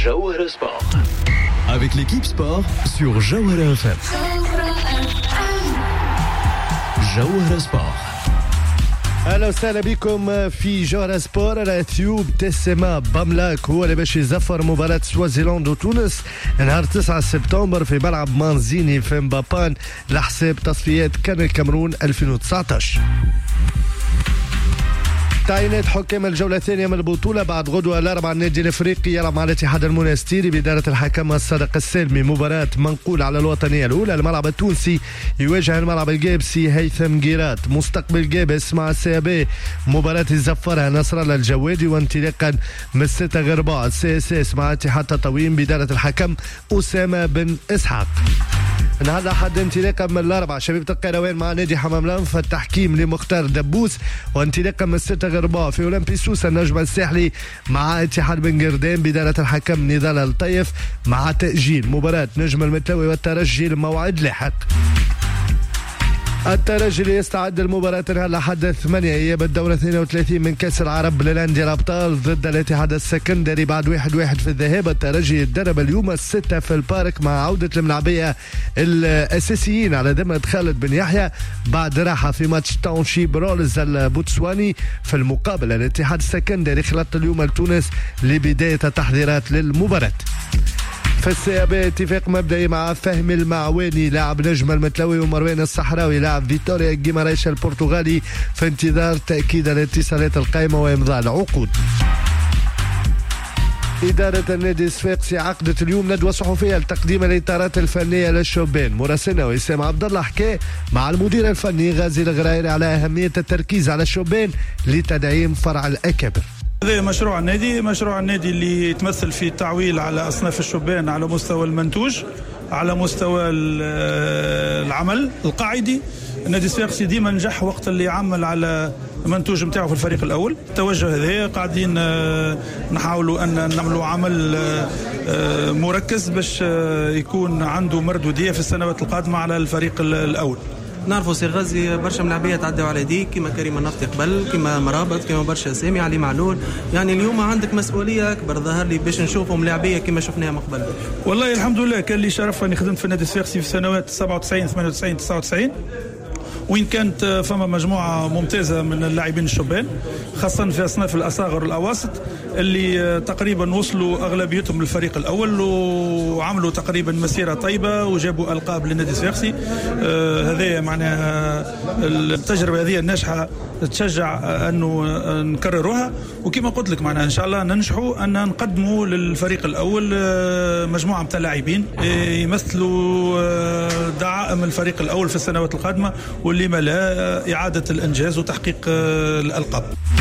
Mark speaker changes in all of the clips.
Speaker 1: Jawahara Sport. Avec l'équipe sport sur Jawahara FM. Jawahara Sport.
Speaker 2: اهلا وسهلا بكم في جوهرة سبور. على ثيوب تسمى باملاك هو اللي باش يزفر مباراة سوازيلاند وتونس نهار 9 سبتمبر في ملعب مانزيني في مبابان لحساب تصفيات كان الكاميرون 2019. تعيينات حكام الجولة الثانية من البطولة بعد غدوة الأربعاء. النادي الأفريقي يلعب مع الاتحاد المنستيري بإدارة الحكم الصادق السالمي. مباراة منقول على الوطنية الأولى. الملعب التونسي يواجه الملعب الجابسي هيثم جيرات. مستقبل جابس مع السيابي مباراة يزفرها نصر الله الجوادي. وانطلاقا من 6 غرباء السي مع اتحاد تطاوين بإدارة الحكم أسامة بن إسحاق. نهار الأحد انطلاقا من الأربعاء شبيبة القيروان مع نادي حمام الأنف التحكيم لمختار دبوس. وانطلاقا من 6 غرباء في أولمبي سوسة النجم الساحلي مع اتحاد بن قردان بإدارة الحكم نضال الطيف مع تأجيل مباراة نجم المتلوي والترجي لموعد لاحق. الترجي يستعد لمباراة نهار الأحد 8 اياب الدورة 32 من كأس العرب للأندية الأبطال ضد الاتحاد السكندري بعد 1-1 في الذهاب. الترجي يتدرب اليوم 6 في البارك مع عودة الملاعبية الأساسيين على ذمة خالد بن يحيى بعد راحة في ماتش تاونشيب رولز البوتسواني. في المقابل الاتحاد السكندري خلط اليوم لتونس لبداية التحضيرات للمباراة. في السيابي اتفاق مبدئي مع فهمي المعواني لاعب نجم المتلوي ومروان الصحراوي لاعب فيتوريا جيمارايش البرتغالي في انتظار تأكيد الاتصالات القائمة وإمضاء العقود. إدارة النادي الصفاقسي عقدت اليوم ندوة صحفية لتقديم الإطارات الفنية للشبان. مراسلنا وسام عبد الله حكى مع المدير الفني غازي الغرايري على أهمية التركيز على الشبان لتدعيم فرع الأكابر.
Speaker 3: هذا مشروع النادي اللي يتمثل في التعويل على أصناف الشبان على مستوى المنتوج على مستوى العمل القاعدي. النادي الصفاقسي ديما نجح وقت اللي يعمل على منتوج متاعه في الفريق الأول. التوجه هذا قاعدين نحاولوا أن نعملوا عمل مركز باش يكون عنده مردودية في السنوات القادمة على الفريق الأول.
Speaker 4: نعرفوا سي غازي برشا ملاعبيه تعدوا على يديك كيما كريم النفطي قبل كيما مرابط كيما برشا سامي علي معلول. يعني اليوم عندك مسؤوليه اكبر ظهر لي باش نشوفوا ملاعبيه كيما شفناها من قبل.
Speaker 3: والله الحمد لله كان لي شرف اني خدمت في النادي الصفاقسي في سنوات 97 98 99 وين كانت فما مجموعة ممتازة من اللاعبين الشبان خاصة في أصناف الأصاغر والأواسط اللي تقريبا وصلوا أغلبيتهم للفريق الأول وعملوا تقريبا مسيرة طيبة وجابوا ألقاب للنادي الصفاقسي. هذا معناها التجربة هذه الناجحة تشجع أنه نكرروها. وكما قلت لك معناها إن شاء الله ننجحوا أن نقدموا للفريق الأول مجموعة من اللاعبين يمثلوا دعائم الفريق الأول في السنوات القادمة واللي ما لا إعادة الإنجاز وتحقيق الألقاب.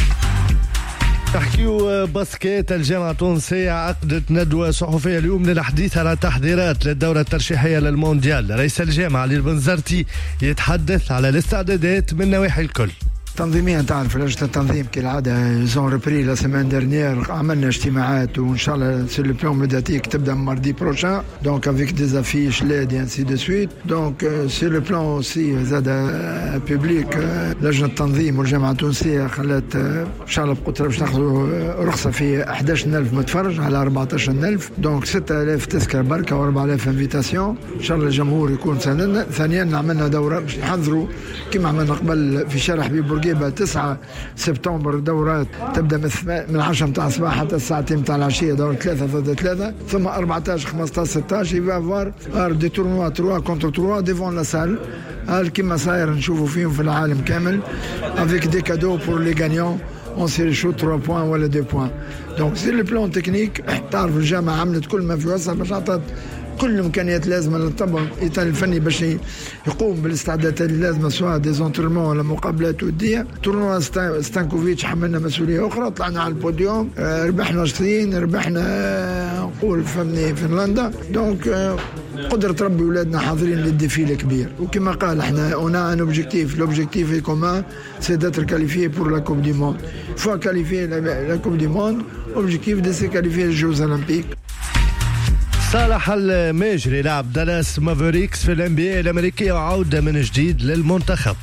Speaker 2: تحكيو باسكيت. الجامعة التونسية عقدت ندوة صحفية اليوم للحديث على تحضيرات للدورة الترشيحية للمونديال. رئيس الجامعة علي البنزرتي يتحدث على الاستعدادات من نواحي الكل.
Speaker 5: تنظيميا تعرف لجنة التنظيم كالعادة زون ريبري لا سيمين ديرنيير عملنا اجتماعات وان شاء الله سي لو بلان ميدياتيك تبدا ماردي بروشان دونك افيك دي زافيش لاد انسي دو سويت دونك سي لو بلان اوسي زاد بوبليك. لجنة التنظيم والجامعة التونسية خلات ان شاء الله بقدرة باش ناخذوا رخصة في 11,000 متفرج على 14,000 دونك 6,000 تذكرة بركة و4,000 انفيتاسيون. ان شاء الله الجمهور يكون ساندنا. ثانيا عملنا دورة باش نحضروا كما عملنا قبل في شارع حبيب بورقيبة 9 سبتمبر دورات تبدا من 10 متاع الصباح حتى الساعتين متاع العشيه دور 3 ضد 3 ثم 14 15 16 يفا فوار دي تورنوا 3 كونتر 3 ديفون لا سال كيما صاير نشوفوا فيهم في العالم كامل افيك دي كادو بور لي غانيون اون سيري شو 3 بوان ولا 2 بوان. دونك سي لو بلان تكنيك. تعرف الجامعه عملت كل ما في وسع باش عطات كل الامكانيات اللازمه للطبع الاطار الفني باش يقوم بالاستعدادات اللازمه سواء دي زونترمون ولا مقابلات وديه. تورنوا ستانكوفيتش حملنا مسؤوليه اخرى طلعنا على البوديوم ربحنا الصين ربحنا نقول فهمني فنلندا. دونك قدرة ربي ولادنا حاضرين للديفيل الكبير. وكما قال احنا اون ان اوبجيكتيف لوبجيكتيف اي كومان سي داتر كاليفيي بور لا كوب دي موند فوا كاليفيي لا كوب دي موند اوبجيكتيف دي سي كاليفيي للجوز اولمبيك.
Speaker 2: صالح الماجري لاعب دالاس مافريكس في الNBA الأمريكية وعودة من جديد للمنتخب.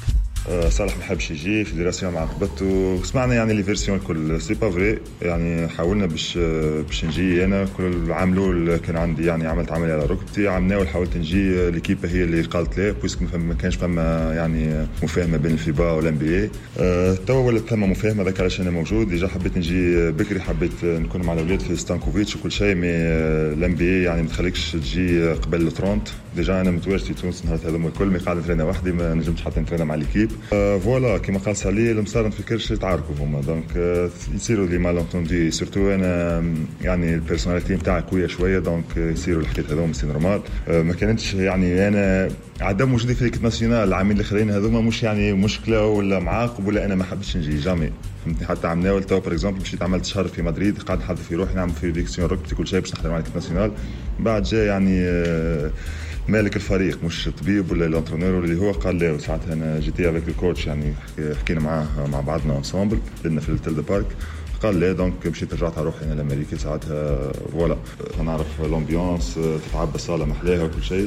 Speaker 6: صالح ما حبش يجي فيدراسيون معاقبته. سمعنا يعني لي فيرسيون الكل سي با فري، يعني حاولنا باش نجي انا كل عام الاول كان عندي يعني عملت عمليه على ركبتي، عام ناول حاولت نجي ليكيب هي اللي قالت لا بويسك ما كانش فما يعني مفاهمه بين الفيبا والان بي اي. تو ولات ثم مفاهمه، هذاك علاش انا موجود. ديجا حبيت نجي بكري، حبيت نكون مع الاولاد في ستانكوفيتش وكل شيء، مي الان بي اي يعني ما تخليكش تجي قبل 30. ديجا انا متواجد في تونس نهار هذوما الكل، مي قاعد نترينا وحدي ما نجمتش حتى نترينا مع ليكيب. فوالا كيما قال سالي المصار نفكرش يتعاركوا هما، دونك يصيروا لي مالونتوندي سورتو انا يعني البيرسوناليتي نتاعي قويه شويه، دونك يصيروا الحكايات هذوما سي نورمال. ما كانتش يعني انا عدم وجودي في ليكيب ناسيونال العامين الاخرين هذوما مش يعني مشكله ولا معاقب ولا انا ما حبيتش نجي جامي، فهمتني. حتى عام ناول تو بار اكزومبل مشيت عملت شهر في مدريد، قاعد نحضر في روحي نعمل في ديكسيون ركبتي كل شيء باش نحضر مع ليكيب ناسيونال. بعد جاي يعني مالك الفريق مش الطبيب ولا الانترونور اللي هو قال لا، وساعتها انا جيتي افيك الكوتش يعني حكينا معاه مع بعضنا انسامبل لنا في التل بارك، قال لا. دونك مشيت رجعت على روحي انا لامريكا ساعتها. فوالا نعرف لومبيونس تتعب الصاله محلاها وكل شيء.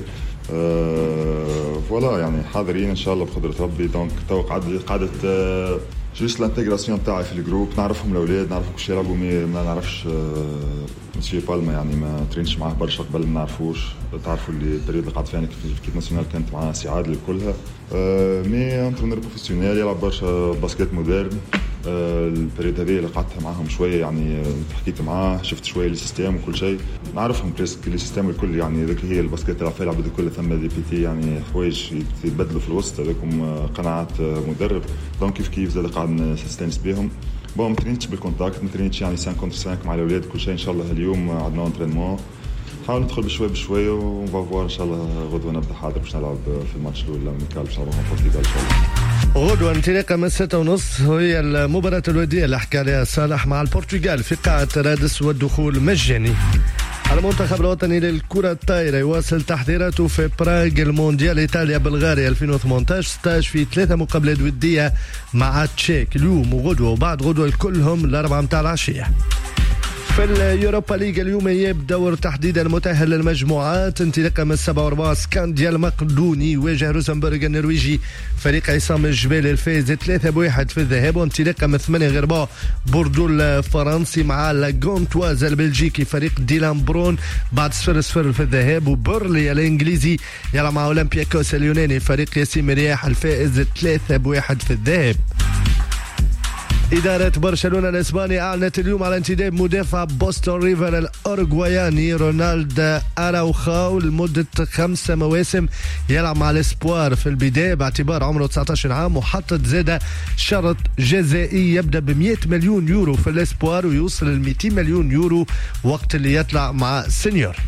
Speaker 6: فوالا يعني حاضرين ان شاء الله بقدره ربي. دونك تو قعدت جوست الانتجراسيون تاعي في الجروب، نعرفهم الاولاد نعرفهم كل شيء يلعبوا، ما نعرفش مسيو بالما يعني ما ترينش معاه برشا قبل، ما نعرفوش. تعرفوا اللي البريود اللي قعدت فيها في كيت ناسيونال كانت معاه سي عادل كلها، مي انترونور بروفيسيونيل يلعب برشا باسكيت مودرن. البريود هذه اللي قعدتها معاهم شويه يعني حكيت معاه، شفت شويه السيستم وكل شيء، نعرفهم بريسك السيستم الكل يعني. ذاك هي الباسكيت تلعب فيها يلعب كلها ثم دي بي تي يعني حوايج يتبدلوا في الوسط، هذاكم قناعات مدرب. دونك كيف زاد قاعد نستانس بهم. ما ترينتش بالكونتاكت، ما ترينتش يعني 5 كونتر 5 مع الاولاد كل شيء. ان شاء الله اليوم عندنا انترينمون، نحاول ندخل بشوي بشوي ونفوار ان شاء الله. غدوه نبدا حاضر باش نلعب في الماتش الاول الميكال باش نلعب مع البرتغال ان شاء الله.
Speaker 2: غدوه انطلاقه من 6:30 هي المباراه الوديه اللي حكى عليها صالح مع البرتغال في قاعه رادس، والدخول مجاني. المنتخب الوطني للكرة الطائرة يواصل تحضيراته في براغ المونديال إيطاليا بلغاريا 2018 16 في 3 مقابلات ودية مع تشيك اليوم وغدوة وبعد غدوة كلهم الأربعة متاع العشية. في اليوروبا ليج اليوم يبدأ تحديد المتأهل للمجموعات انطلاقا من 7 سكانديا المقدوني يواجه روزنبرغ النرويجي فريق عصام الجبال الفائز 3-1 في الذهاب، وانطلاقا من 8 بوردو الفرنسي مع لاغونتواز البلجيكي فريق ديلان برون بعد 0-0 في الذهاب، وبرلي الانجليزي يلعب مع اولمبياكوس اليوناني فريق ياسين رياح الفائز 3-1 في الذهاب. إدارة برشلونة الإسباني أعلنت اليوم على انتداب مدافع بوستون ريفر الأورغواياني رونالد أراوخاو لمدة 5 مواسم يلعب مع الإسبوار في البداية باعتبار عمره 19 عام، وحطت زادة شرط جزائي يبدأ ب100 مليون يورو في الإسبوار ويوصل ل 200 مليون يورو وقت اللي يطلع مع سينيور.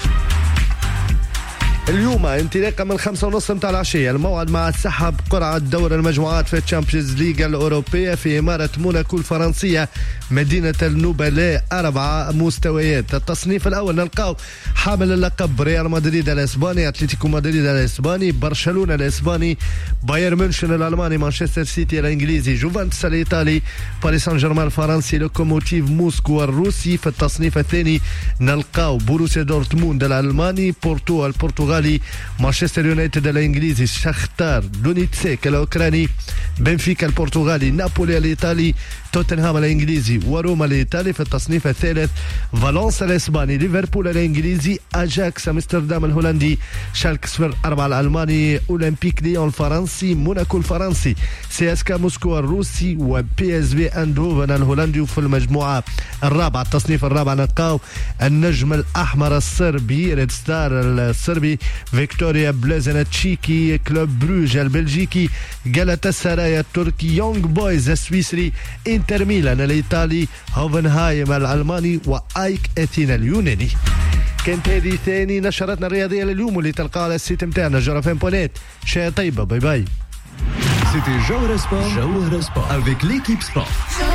Speaker 2: اليوم انطلاقا من 5:30 متاع العشية الموعد مع سحب قرعة دور المجموعات في الشامبيونز ليج الأوروبية في إمارة موناكو الفرنسية مدينة النبلاء. 4 مستويات. التصنيف الأول نلقاو حامل اللقب ريال مدريد الإسباني، أتلتيكو مدريد الإسباني، برشلونة الإسباني، بايرن ميونخ الألماني، مانشستر سيتي الإنجليزي، جوفنتوس الإيطالي، باريس سان جيرمان الفرنسي، لوكوموتيف موسكو الروسي. في التصنيف الثاني نلقاو بوروسيا دورتموند الألماني، بورتو البرتغالي، مانشستر يونايتد الانجليزي، شختار دونيتسيك الاوكراني، بنفيكا البرتغالي، نابولي الايطالي، توتنهام الانجليزي وروما الايطالي. في التصنيف الثالث فالنسيا الاسباني، ليفربول الانجليزي، اجاكس امستردام الهولندي، شالك 04 الالماني، اولمبيك ليون الفرنسي، موناكو الفرنسي، سي اس كا موسكو الروسي، وبي اس في اندهوفن الهولندي. وفي المجموعه الرابعه التصنيف الرابع نلقاو النجم الاحمر الصربي ريد ستار الصربي، فيكتوريا بلازن التشيكي، كلوب بروج البلجيكي، جالاتا سراي التركي، يونغ بويز السويسري، انتر ميلان الايطالي، هوفنهايم الالماني، وايك اثينا اليوناني. كانت هذه ثاني نشرتنا الرياضيه لليوم واللي تلقاها على السيت نتاعنا جرافين.net. شيء طيبه، باي باي.
Speaker 1: C'était Jawara Sport avec l'équipe sport.